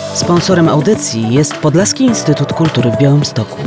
Sponsorem audycji jest Podlaski Instytut Kultury w Białymstoku.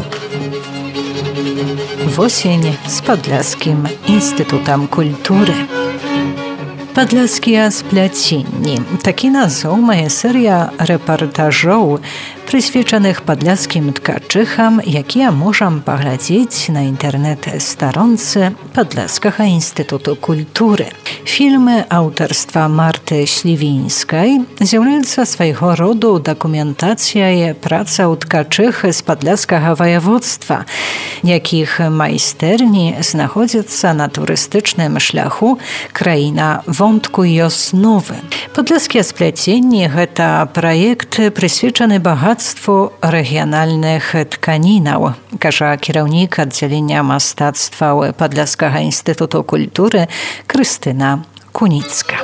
W осень з Подляскім Інститутом культури. Падляскія спляцінні. Такі назов має серія репортажаў, прысвечаных падляскім ткачыхам, якія можам паглядзець на інтэрнэт-старонцы Падляскага інстытуту культуры. Фільмы аўтарства Марты Śliwińskiej з'яўляюцца свайго роду дакументацыяй працаў ткачых з падляскага ваяводства, якіх майстэрні знаходзяцца на турыстычным шляху краіна wątku i osnowy. Podlaskie splecenie – гэта праект прысвечаны багацтву рэгіянальных тканінаў, кажа кіраўнік аддзялення мастацтваў Падляскага інстытуту культуры Krystyna Kunicka.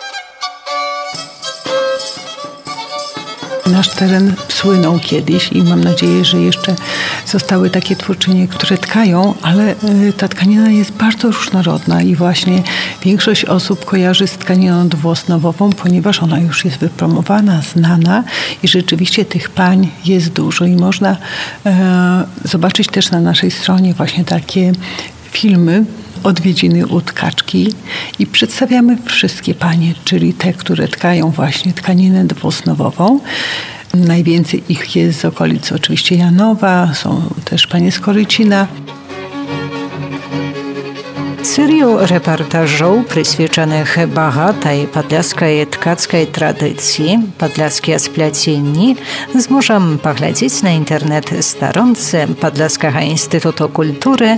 Nasz teren słynął kiedyś i mam nadzieję, że jeszcze zostały takie twórczynie, które tkają, ale ta tkanina jest bardzo różnorodna i właśnie większość osób kojarzy z tkaniną dwuosnowową, ponieważ ona już jest wypromowana, znana i rzeczywiście tych pań jest dużo i można zobaczyć też na naszej stronie właśnie takie filmy, odwiedziny u tkaczki i przedstawiamy wszystkie panie, czyli te, które tkają właśnie tkaninę dwuosnowową. Najwięcej ich jest z okolic oczywiście Janowa, są też panie z Korycina. Серію рэпартажоў, прысвечаных багатай падляскай ткацкай традыцыі «Падляскія спляценні», зможам паглядзець на інтэрнэт-старонцы Падляскага інстытуту культуры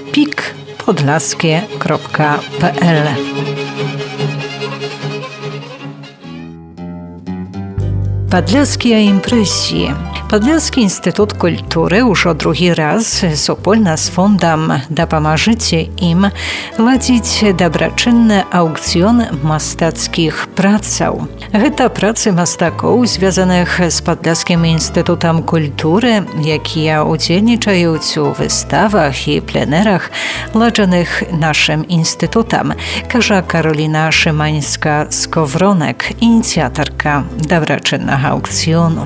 pikpodlaskie.pl. Падляскія імпрэсіі. Падляскі інстытут культуры ўжо другі раз супольна з фондам «Дапамажыце ім» ладзіць дабрачынны аўкцыён мастацкіх працаў. Гэта працы мастакоў, звязаных з Падляскім інстытутам культуры, якія ўдзельнічаюць у выставах і пленэрах, ладжаных нашым інстытутам, кажа Karolina Szymańska-Skowronek, ініцыятарка дабрачыннага аўкцыёну.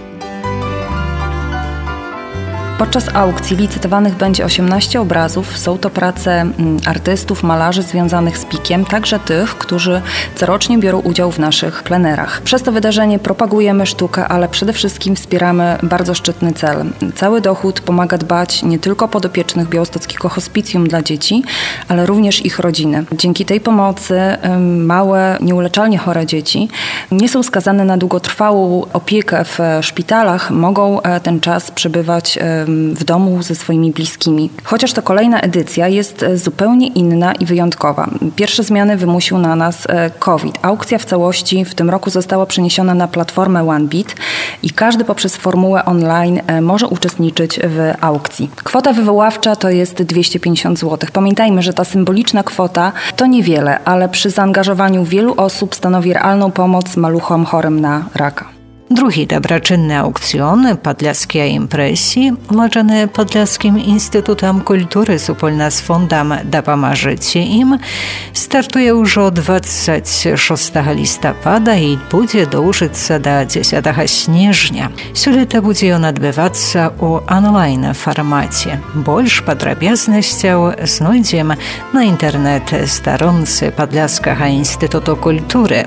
Podczas aukcji licytowanych będzie 18 obrazów. Są to prace artystów, malarzy związanych z pikiem, także tych, którzy corocznie biorą udział w naszych plenerach. Przez to wydarzenie propagujemy sztukę, ale przede wszystkim wspieramy bardzo szczytny cel. Cały dochód pomaga dbać nie tylko o podopiecznych białostockiego hospicjum dla dzieci, ale również ich rodziny. Dzięki tej pomocy małe, nieuleczalnie chore dzieci nie są skazane na długotrwałą opiekę w szpitalach, mogą ten czas przebywać w domu ze swoimi bliskimi. Chociaż to kolejna edycja jest zupełnie inna i wyjątkowa. Pierwsze zmiany wymusił na nas COVID. Aukcja w całości w tym roku została przeniesiona na platformę OneBit i każdy poprzez formułę online może uczestniczyć w aukcji. Kwota wywoławcza to jest 250 zł. Pamiętajmy, że ta symboliczna kwota to niewiele, ale przy zaangażowaniu wielu osób stanowi realną pomoc maluchom chorym na raka. Другі дабрачынны аўкцыён «Падляскія імпрэсіі», ладжаны Падляскім інстытутам культуры супольна з фондам «Дапамажыце ім», стартуе ўжо 26 лістапада і будзе доўжыцца да 10 снежня. Сёлета будзе ён адбывацца ў онлайн-фармаце. Больш падрабязнасцяў знойдзем на інтэрнэт-старонцы Падляскага інстытуту культуры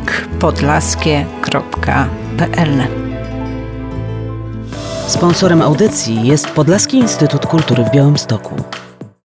pikpodlaskie.pl. Sponsorem audycji jest Podlaski Instytut Kultury w Białymstoku.